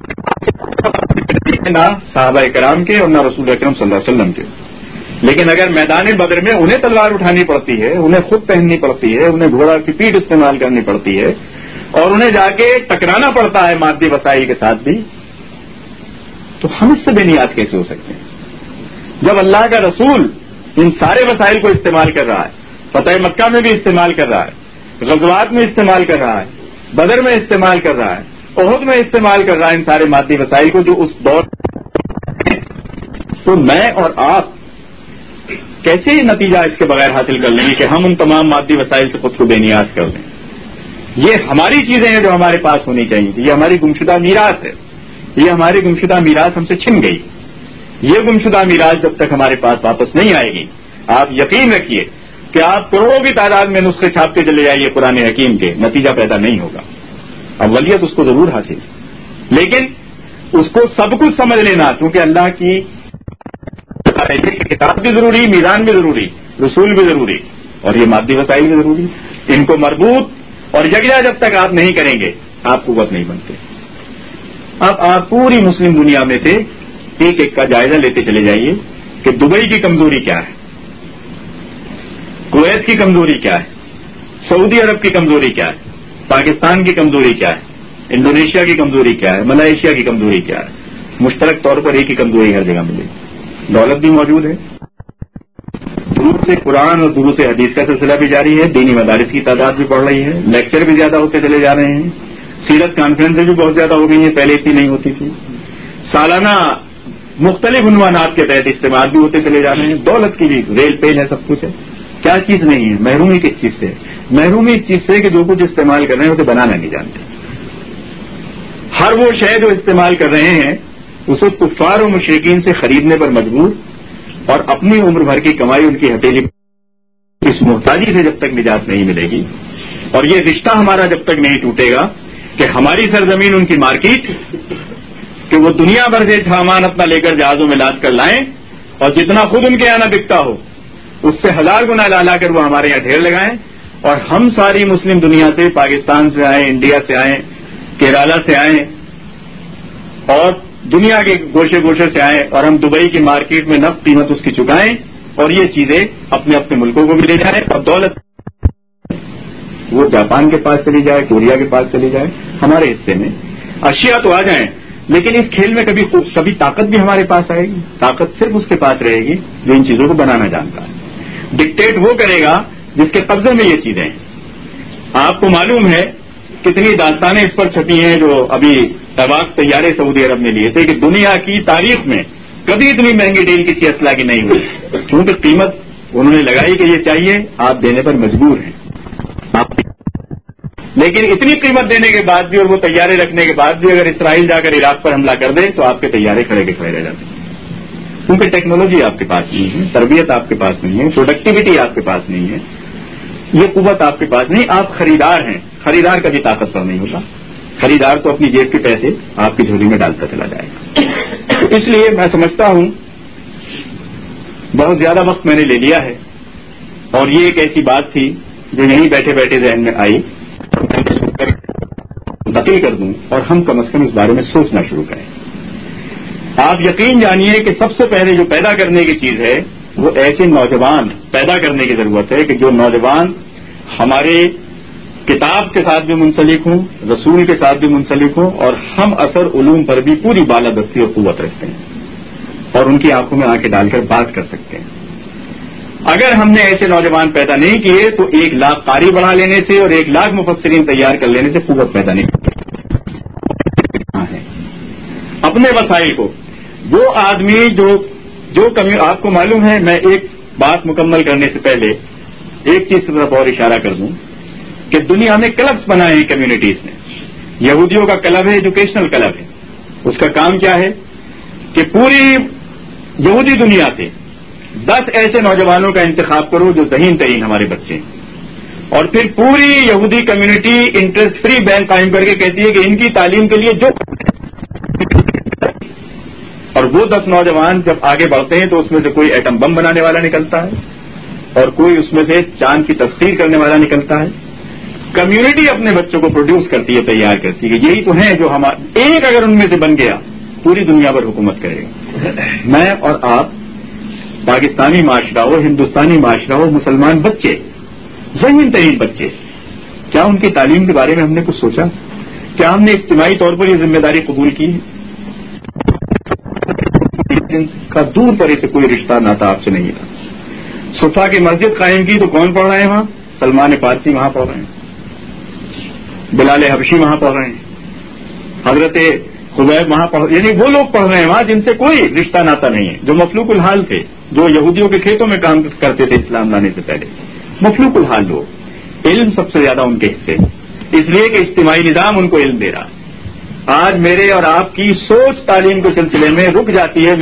نہ صحابہ کرام کے اور نہ رسول اکرم صلی اللہ علیہ وسلم کے۔ لیکن اگر میدان بدر میں انہیں تلوار اٹھانی پڑتی ہے، انہیں خود پہننی پڑتی ہے، انہیں گھوڑا کی پیٹھ استعمال کرنی پڑتی ہے، اور انہیں جا کے ٹکرانا پڑتا ہے مادی وسائل کے ساتھ بھی، تو ہم اس سے بے نیاز کیسے ہو سکتے ہیں؟ جب اللہ کا رسول ان سارے وسائل کو استعمال کر رہا ہے، فتح مکہ میں بھی استعمال کر رہا ہے، غزوات میں استعمال کر رہا ہے، بدر میں استعمال کر رہا ہے، احد میں استعمال کر رہا ہے ان سارے مادی وسائل کو جو اس دور، تو میں اور آپ کیسے یہ نتیجہ اس کے بغیر حاصل کر لیں گے کہ ہم ان تمام مادی وسائل سے خود کو بے نیاز کر دیں؟ یہ ہماری چیزیں ہیں جو ہمارے پاس ہونی چاہیے، یہ ہماری گمشدہ میراث ہے، یہ ہماری گمشدہ میراث ہم سے چھن گئی۔ یہ گمشدہ میراث جب تک ہمارے پاس واپس نہیں آئے گی، آپ یقین رکھیے کہ آپ کروڑوں کی تعداد میں نسخے چھاپتے چلے جائیے قرآن حکیم کے، نتیجہ پیدا نہیں ہوگا۔ اولیت اس کو ضرور حاصل، لیکن اس کو سب کچھ سمجھ لینا، کیونکہ اللہ کی کتاب بھی ضروری، میزان بھی ضروری، رسول بھی ضروری، اور یہ مادی وسائل بھی ضروری۔ ان کو مربوط اور یکجا جب تک آپ نہیں کریں گے، آپ قوت نہیں بنتے۔ اب آپ پوری مسلم دنیا میں سے ایک ایک کا جائزہ لیتے چلے جائیے کہ دبئی کی کمزوری کیا ہے، کویت کی کمزوری کیا ہے، سعودی عرب کی کمزوری کیا ہے، پاکستان کی کمزوری کیا ہے، انڈونیشیا کی کمزوری کیا ہے، ملائیشیا کی کمزوری کیا ہے۔ مشترک طور پر ایک ہی کمزوری ہر جگہ ملے گی، دولت بھی موجود ہے، دروس سے قرآن اور دروس سے حدیث کا سلسلہ بھی جاری ہے، دینی مدارس کی تعداد بھی بڑھ رہی ہے، لیکچر بھی زیادہ ہوتے چلے جا رہے ہیں، سیرت کانفرنسیں بھی بہت زیادہ ہو گئی ہیں، پہلے اتنی نہیں ہوتی تھی، سالانہ مختلف عنوانات کے تحت اجتماع بھی ہوتے چلے جا رہے ہیں، دولت کی بھی ریل پیل ہے، سب کچھ ہے، کیا چیز نہیں ہے؟ محرومی کس چیز سے؟ محرومی اس چیز سے کہ جو کچھ استعمال کر رہے ہیں اسے بنانا نہیں جانتے۔ ہر وہ شے جو استعمال کر رہے ہیں اسے کفار و مشرکین سے خریدنے پر مجبور، اور اپنی عمر بھر کی کمائی ان کی ہتھیلی، اس محتاجی سے جب تک نجات نہیں ملے گی، اور یہ رشتہ ہمارا جب تک نہیں ٹوٹے گا کہ ہماری سرزمین ان کی مارکیٹ، کہ وہ دنیا بھر سے سامان اپنا لے کر جہازوں میں لاد کر لائیں، اور جتنا خود ان کے یہاں نہ بکتا ہو اس سے ہزار گنا لا لا کر وہ ہمارے یہاں ڈھیر لگائیں، اور ہم ساری مسلم دنیا سے، پاکستان سے آئیں، انڈیا سے آئیں، کیرالا سے آئیں، اور دنیا کے گوشے گوشے سے آئیں، اور ہم دبئی کی مارکیٹ میں نفت قیمت اس کی چکائیں، اور یہ چیزیں اپنے اپنے ملکوں کو بھی لے جائیں، اور دولت وہ جاپان کے پاس چلی جائے، کوریا کے پاس چلی جائے، ہمارے حصے میں اشیاء تو آ جائیں لیکن اس کھیل میں کبھی کبھی طاقت بھی ہمارے پاس آئے گی. طاقت صرف اس کے پاس رہے گی جو ان چیزوں کو بنانا جانتا ہے. ڈکٹیٹ وہ کرے گا جس کے قبضے میں یہ چیزیں ہیں. آپ کو معلوم ہے کتنی داستانیں اس پر چھپی ہیں جو ابھی طواق طیارے سعودی عرب نے لیے تھے کہ دنیا کی تاریخ میں کبھی اتنی مہنگی ڈیل کسی اسلحہ کی نہیں ہوئی، کیونکہ قیمت انہوں نے لگائی کہ یہ چاہیے، آپ دینے پر مجبور ہیں. آپ لیکن اتنی قیمت دینے کے بعد بھی اور وہ طیارے رکھنے کے بعد بھی اگر اسرائیل جا کر عراق پر حملہ کر دے تو آپ کے طیارے کھڑے کے کھڑے رہ جاتے ہیں، کیونکہ ٹیکنالوجی آپ کے پاس نہیں ہے، تربیت آپ کے پاس نہیں ہے، پروڈکٹیوٹی آپ کے پاس نہیں ہے، یہ قوت آپ کے پاس نہیں. آپ خریدار ہیں، خریدار کبھی طاقتور نہیں ہوتا. خریدار تو اپنی جیب کے پیسے آپ کی جھولی میں ڈالتا چلا جائے گا. تو اس لیے میں سمجھتا ہوں بہت زیادہ وقت میں نے لے لیا ہے، اور یہ ایک ایسی بات تھی جو یہیں بیٹھے بیٹھے ذہن میں آئی، نقل کر دوں اور ہم کم از کم اس بارے میں سوچنا شروع کریں. آپ یقین جانیے کہ سب سے پہلے جو پیدا کرنے کی چیز ہے وہ ایسے نوجوان پیدا کرنے کی ضرورت ہے کہ جو نوجوان ہمارے کتاب کے ساتھ بھی منسلک ہوں، رسول کے ساتھ بھی منسلک ہوں، اور ہم اثر علوم پر بھی پوری بالادستی اور قوت رکھتے ہیں اور ان کی آنکھوں میں آنکھیں ڈال کر بات کر سکتے ہیں. اگر ہم نے ایسے نوجوان پیدا نہیں کیے تو ایک لاکھ قاری بڑھا لینے سے اور ایک لاکھ مفسرین تیار کر لینے سے قوت پیدا نہیں ہوتی. اپنے وسائل کو وہ آدمی جو جو کمی آپ کو معلوم ہے، میں ایک بات مکمل کرنے سے پہلے ایک چیز کی طرف اور اشارہ کر دوں کہ دنیا میں کلبس بنائے ہیں کمیونٹیز نے. یہودیوں کا کلب ہے ایجوکیشنل کلب ہے. اس کا کام کیا ہے کہ پوری یہودی دنیا سے دس ایسے نوجوانوں کا انتخاب کرو جو ذہین ترین ہمارے بچے ہیں، اور پھر پوری یہودی کمیونٹی انٹرسٹ فری بینک قائم کر کے کہتی ہے کہ ان کی تعلیم کے لیے جو، اور وہ دس نوجوان جب آگے بڑھتے ہیں تو اس میں سے کوئی ایٹم بم بنانے والا نکلتا ہے اور کوئی اس میں سے چاند کی تسخیر کرنے والا نکلتا ہے. کمیونٹی اپنے بچوں کو پروڈیوس کرتی ہے، تیار کرتی ہے. یہی تو ہیں جو ہمارا ایک اگر ان میں سے بن گیا پوری دنیا پر حکومت کرے گا. میں اور آپ پاکستانی معاشرہ ہو، ہندوستانی معاشرہ ہو، مسلمان بچے، ذہین ترین بچے، کیا ان کی تعلیم کے بارے میں ہم نے کچھ سوچا؟ کیا ہم نے اجتماعی طور پر یہ ذمہ داری قبول کی کا دور پرے سے کوئی رشتہ ناتا آپ سے نہیں تھا؟ صفا کی مسجد قائم کی تو کون پڑھ رہے ہیں وہاں؟ سلمان فارسی وہاں پڑھ رہے ہیں، بلال حبشی وہاں پڑھ رہے ہیں، حضرت خبیب وہاں پڑھ، یعنی وہ لوگ پڑھ رہے ہیں وہاں جن سے کوئی رشتہ ناتا نہیں ہے، جو مفلوق الحال تھے، جو یہودیوں کے کھیتوں میں کام کرتے تھے اسلام لانے سے پہلے. مفلوق الحال لوگ، علم سب سے زیادہ ان کے حصے، اس لیے کہ اجتماعی نظام ان کو علم دے رہا. آج میرے اور آپ کی سوچ تعلیم کے سلسلے میں رک جاتی ہے.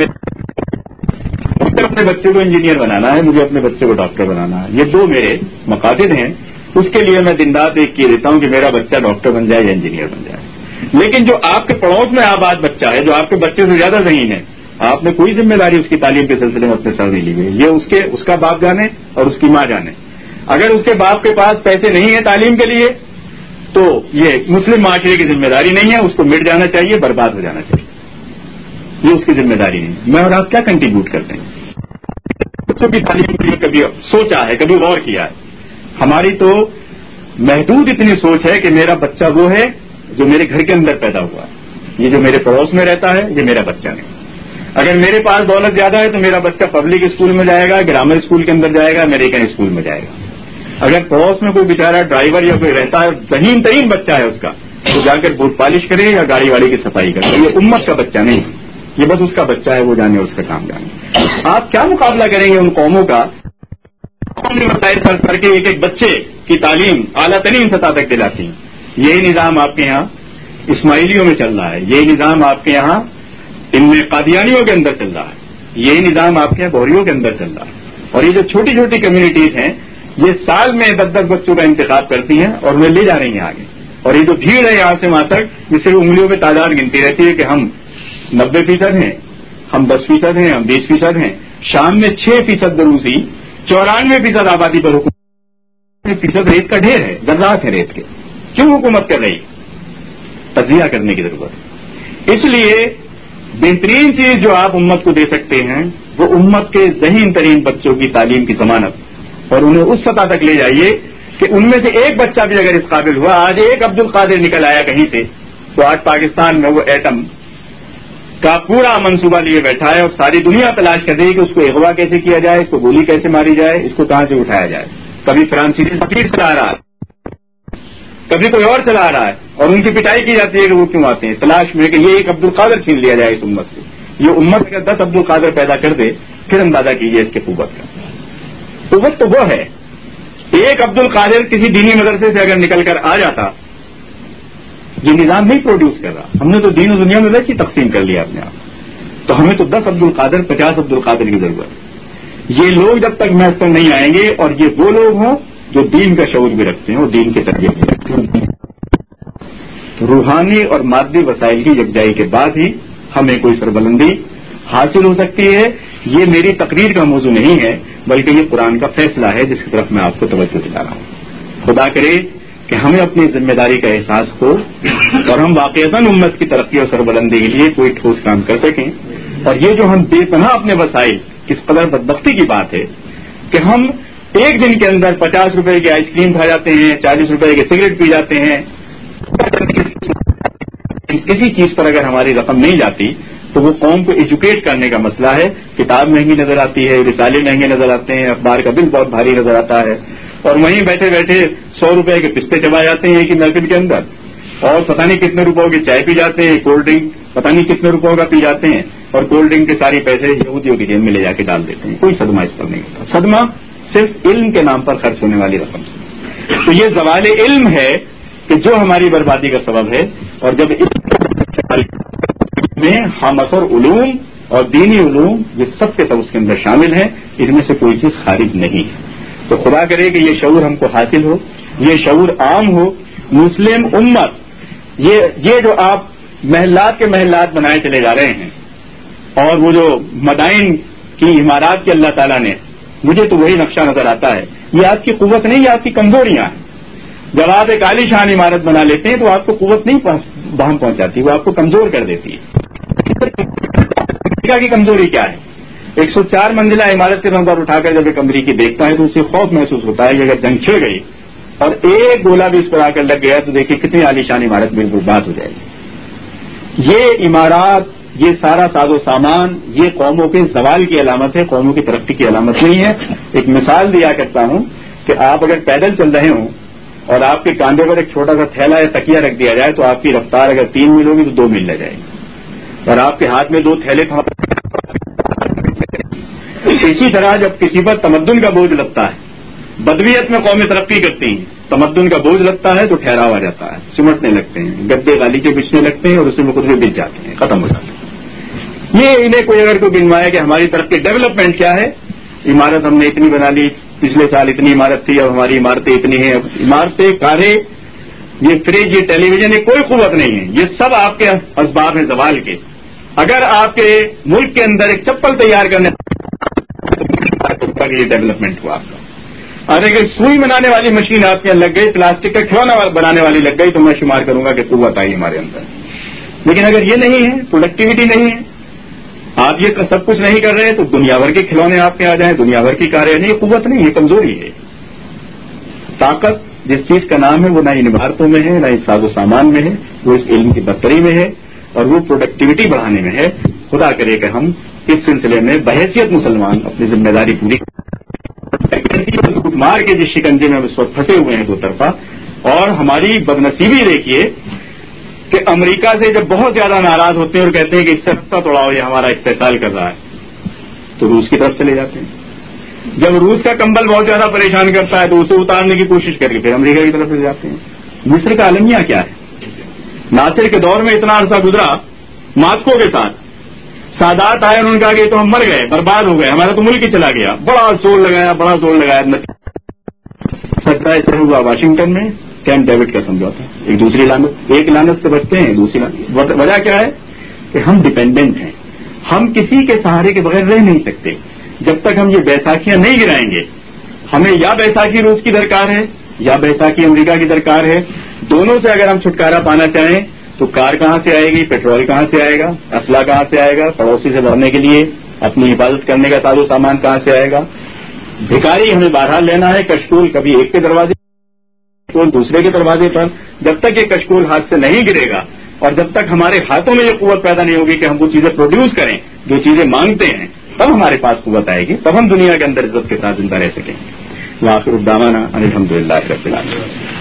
مجھے اپنے بچے کو انجینئر بنانا ہے، مجھے اپنے بچے کو ڈاکٹر بنانا ہے، یہ دو میرے مقاصد ہیں. اس کے لیے میں دن رات ایک کیے دیتا ہوں کہ میرا بچہ ڈاکٹر بن جائے یا انجینئر بن جائے. لیکن جو آپ کے پڑوس میں آباد بچہ ہے، جو آپ کے بچے سے زیادہ ذہین ہے، آپ نے کوئی ذمہ داری اس کی تعلیم کے سلسلے میں اپنے سر نہیں لی ہوئی. یہ اس کے اس کا باپ جانے اور اس کی ماں جانے. اگر اس کے باپ کے پاس پیسے نہیں ہیں تعلیم کے لیے تو یہ مسلم معاشرے کی ذمہ داری نہیں ہے، اس کو مٹ جانا چاہیے، برباد ہو جانا چاہیے. یہ اس کی ذمہ داری نہیں. میں اور آپ کیا کنٹریبیوٹ کرتے ہیں؟ بچوں کی تعلیم کے لیے کبھی سوچا ہے، کبھی غور کیا ہے؟ ہماری تو محدود اتنی سوچ ہے کہ میرا بچہ وہ ہے جو میرے گھر کے اندر پیدا ہوا ہے، یہ جو میرے پڑوس میں رہتا ہے یہ میرا بچہ نہیں. اگر میرے پاس دولت زیادہ ہے تو میرا بچہ پبلک اسکول میں جائے گا، گرامر اسکول کے اندر جائے گا، امریکن اسکول میں جائے گا. اگر پڑوس میں کوئی بیچارہ ڈرائیور یا کوئی رہتا ہے، ذہین ترین بچہ ہے اس کا، تو جا کر بوٹ پالش کرے یا گاڑی واڑی کی صفائی کرے. یہ امت کا بچہ نہیں، یہ بس اس کا بچہ ہے، وہ جانے اس کا کام جانے. آپ کیا مقابلہ کریں گے ان قوموں کا قومی مسائل پر کر کے ایک ایک بچے کی تعلیم اعلیٰ ترین سطح تک دلاتی ہیں؟ یہی نظام آپ کے یہاں اسماعیلیوں میں چل رہا ہے، یہی نظام آپ کے یہاں ان میں قادیانیوں کے اندر چل رہا ہے، یہی نظام آپ کے یہاں بوریوں کے اندر چل رہا ہے. اور یہ جو چھوٹی چھوٹی کمیونٹیز ہیں یہ سال میں دس دس بچوں کا انتخاب کرتی ہیں اور انہیں لے جا رہی ہیں آگے. اور یہ جو بھیڑ ہے یہاں سے وہاں تک، جسے انگلیوں میں تعداد گنتی رہتی ہے کہ ہم نبے فیصد ہیں، ہم دس فیصد ہیں، ہم بیس فیصد ہیں. شام میں چھ فیصد روسی، چورانوے فیصد آبادی پر حکومت، فیصد ریت کا ڈھیر ہے، ذرات ہے ریت کے. کیوں حکومت کر رہی؟ تجزیہ کرنے کی ضرورت ہے. اس لیے بہترین چیز جو آپ امت کو دے سکتے ہیں وہ امت کے ذہین ترین بچوں کی تعلیم کی ضمانت، اور انہیں اس سطح تک لے جائیے کہ ان میں سے ایک بچہ بھی اگر اس قابل ہوا. آج ایک عبد القادر نکل آیا کہیں سے تو آج پاکستان میں وہ ایٹم کا پورا منصوبہ لیے بیٹھا ہے اور ساری دنیا تلاش کر رہی ہے کہ اس کو اغوا کیسے کیا جائے, اس کو گولی کیسے ماری جائے, اس کو کہاں سے اٹھایا جائے. کبھی فرانسیسی سفیر چلا رہا ہے, کبھی کوئی اور چلا رہا ہے, اور ان کی پٹائی کی جاتی ہے کہ وہ کیوں آتے ہیں, تلاش میں کہ یہ ایک عبد القادر چھین لیا جائے اس امت سے. یہ امت اگر دس عبد القادر پیدا کر دے پھر اندازہ کیجیے اس کی قوت کا. قوت تو وہ ہے, ایک عبد القادر کسی دینی مدرسے سے اگر نکل کر آ جاتا, یہ نظام نہیں پروڈیوس کر رہا, ہم نے تو دین و دنیا میں ویسے ہی تقسیم کر لیا اپنے آپ. تو ہمیں تو دس عبد القادر پچاس عبد القادر کی ضرورت ہے. یہ لوگ جب تک محض پر نہیں آئیں گے, اور یہ وہ لوگ ہوں جو دین کا شعور بھی رکھتے ہیں اور دین کی تربیت بھی رکھتے ہیں, روحانی اور مادی وسائل کی یکجائی کے بعد ہی ہمیں کوئی سربلندی حاصل ہو سکتی ہے. یہ میری تقریر کا موضوع نہیں ہے, بلکہ یہ قرآن کا فیصلہ ہے جس کی طرف میں آپ کو توجہ دلا رہا ہوں. خدا کرے کہ ہمیں اپنی ذمہ داری کا احساس ہو اور ہم واقعتاً امت کی ترقی اور سربلندی کے لیے کوئی ٹھوس کام کر سکیں. اور یہ جو ہم بے پناہ اپنے وسائل, کس قدر بدبختی کی بات ہے کہ ہم ایک دن کے اندر پچاس روپے کی آئس کریم کھا جاتے ہیں, چالیس روپے کے سگریٹ پی جاتے ہیں. کسی چیز پر اگر ہماری رقم نہیں جاتی تو وہ قوم کو ایجوکیٹ کرنے کا مسئلہ ہے. کتاب مہنگی نظر آتی ہے, رسالے مہنگے نظر آتے ہیں, اخبار کا بل بہت بھاری نظر آتا ہے, اور وہیں بیٹھے بیٹھے سو روپے کے پستے چبا جاتے ہیں کہ محفل کے اندر, اور پتہ نہیں کتنے روپوں کی چائے پی جاتے ہیں, کولڈ ڈرنک پتہ نہیں کتنے روپوں کا پی جاتے ہیں, اور کولڈ ڈرنک کے سارے پیسے یہودیوں کی جیب میں لے جا کے ڈال دیتے ہیں. کوئی صدمہ اس پر نہیں ہوتا. صدمہ صرف علم کے نام پر خرچ ہونے والی رقم سے. تو یہ زوال علم ہے کہ جو ہماری بربادی کا سبب ہے. اور جب میں ہم اثر علوم اور دینی علوم یہ سب کے سب اس کے اندر شامل ہیں, ان میں سے کوئی چیز خارج نہیں ہے. تو خدا کرے کہ یہ شعور ہم کو حاصل ہو, یہ شعور عام ہو. مسلم امت یہ یہ جو آپ محلات کے محلات بنائے چلے جا رہے ہیں, اور وہ جو مدائن کی عمارات کی اللہ تعالیٰ نے, مجھے تو وہی نقشہ نظر آتا ہے. یہ آپ کی قوت نہیں, یہ آپ کی کمزوریاں ہیں. جب آپ ایک عالی شان عمارت بنا لیتے ہیں تو آپ کو قوت نہیں وہاں پہنچاتی, وہ آپ کو کمزور کر دیتی ہے. امریکہ کی کمزوری کیا ہے؟ ایک سو چار منزلہ عمارت کے نمبر اٹھا کر جب ایک امریکی دیکھتا ہے تو اسے خوف محسوس ہوتا ہے کہ اگر جنگ چھڑ گئی اور ایک گولہ بھی اس پر آ کر لگ گیا تو دیکھیے کتنی عالی شان عمارت بالکل بات ہو جائے گی. یہ عمارات, یہ سارا ساز و سامان, یہ قوموں کے زوال کی علامت ہے, قوموں کی ترقی کی علامت نہیں ہے. ایک مثال دیا کرتا ہوں کہ آپ اگر پیدل چل رہے ہوں اور آپ کے کاندھے پر ایک چھوٹا سا تھیلا یا تکیا رکھ دیا جائے تو آپ کی رفتار اگر تین میل ہوگی تو دو میل لگ جائے گی, اور آپ کے ہاتھ میں دو تھیلے. اسی طرح جب کسی پر تمدن کا بوجھ لگتا ہے, بدویت میں قومیں ترقی کرتی ہیں, تمدن کا بوجھ لگتا ہے تو ٹھہراو آ جاتا ہے, سمٹنے لگتے ہیں, گدے گالی کے بچنے لگتے ہیں اور اس میں خود سے بچ جاتے ہیں, ختم ہو جاتے ہیں. یہ انہیں کوئی اگر کوئی گنوایا کہ ہماری ترقی ڈیولپمنٹ کیا ہے, عمارت ہم نے اتنی بنا لی, پچھلے سال اتنی عمارت تھی, اب ہماری عمارتیں اتنی ہیں. عمارتیں, کاریں, یہ فریج, یہ ٹیلی ویژن, یہ کوئی قوت نہیں ہے. یہ سب آپ کے اسباب ہیں زوال کے. اگر آپ کے ملک کے اندر ایک چپل تیار کرنے یہ ڈیولپمنٹ ہوا آپ کا, اور اگر سوئی بنانے والی مشین آپ کے لگ گئی, پلاسٹک کا کھلونا بنانے والی لگ گئی, تو میں شمار کروں گا کہ قوت آئی ہمارے اندر. لیکن اگر یہ نہیں ہے, پروڈکٹیوٹی نہیں ہے, آپ یہ سب کچھ نہیں کر رہے, تو دنیا بھر کے کھلونے آپ کے آ جائیں, دنیا بھر کی کاریں, نہیں, یہ قوت نہیں, یہ کمزوری ہے. طاقت جس چیز کا نام ہے وہ نہ ان عمارتوں میں ہے, نہ اس ساز و سامان میں ہے, وہ اس علم کی برتری میں ہے, اور وہ پروڈکٹیوٹی بڑھانے میں ہے. خدا کرے کہ ہم اس سلسلے میں بحیثیت مسلمان اپنی ذمہ داری پوری مار کے جس شکنجے میں ہم اس وقت پھنسے ہوئے ہیں دو طرفہ. اور ہماری بدنصیبی دیکھیے کہ امریکہ سے جب بہت زیادہ ناراض ہوتے ہیں اور کہتے ہیں کہ اس سے رستہ توڑاؤ, یہ ہمارا استحصال کر رہا ہے, تو روس کی طرف چلے جاتے ہیں. جب روس کا کمبل بہت زیادہ پریشان کرتا ہے تو اسے اتارنے کی کوشش کر کے پھر امریکہ کی طرف چلے جاتے ہیں. مصر کا المیہ کیا ہے؟ ناصر کے دور میں اتنا عرصہ گزرا ماسکو کے ساتھ, سادات آئے اور ان کا کہ تو ہم مر گئے, برباد ہو گئے, ہمارا تو ملک ہی چلا گیا. بڑا زور لگایا, بڑا زور لگایا. سچتا ایسے ہوا واشنگٹن میں کیمپ ڈیوڈ کا سمجھوتا, ایک دوسری لانت, ایک لانت سے بچتے ہیں, دوسری لانت. وجہ کیا ہے کہ ہم ڈیپینڈنٹ ہیں, ہم کسی کے سہارے کے بغیر رہ نہیں سکتے. جب تک ہم یہ بیساکھیاں نہیں گرائیں گے, ہمیں یا بیساکھی روس کی درکار ہے یا بیساکھی امریکہ کی درکار ہے. دونوں سے اگر ہم چھٹکارا پانا چاہیں تو کار کہاں سے آئے گی, پیٹرول کہاں سے آئے گا, اسلحہ کہاں سے آئے گا, پڑوسی سے لڑنے کے لیے اپنی حفاظت کرنے کا ساز و سامان کہاں سے آئے گا. بھکاری ہمیں بہرحال لینا ہے, کشکول کبھی ایک کے دروازے, کشکول دوسرے کے دروازے پر. جب تک یہ کشکول ہاتھ سے نہیں گرے گا اور جب تک ہمارے ہاتھوں میں یہ قوت پیدا نہیں ہوگی کہ ہم وہ چیزیں پروڈیوس کریں جو چیزیں مانگتے ہیں، تب ہمارے پاس قوت آئے گی، تب ہم دنیا کے اندر عزت کے ساتھ زندہ رہ سکیں گے۔ وآخر دعوانا ان الحمد للہ رب العالمین۔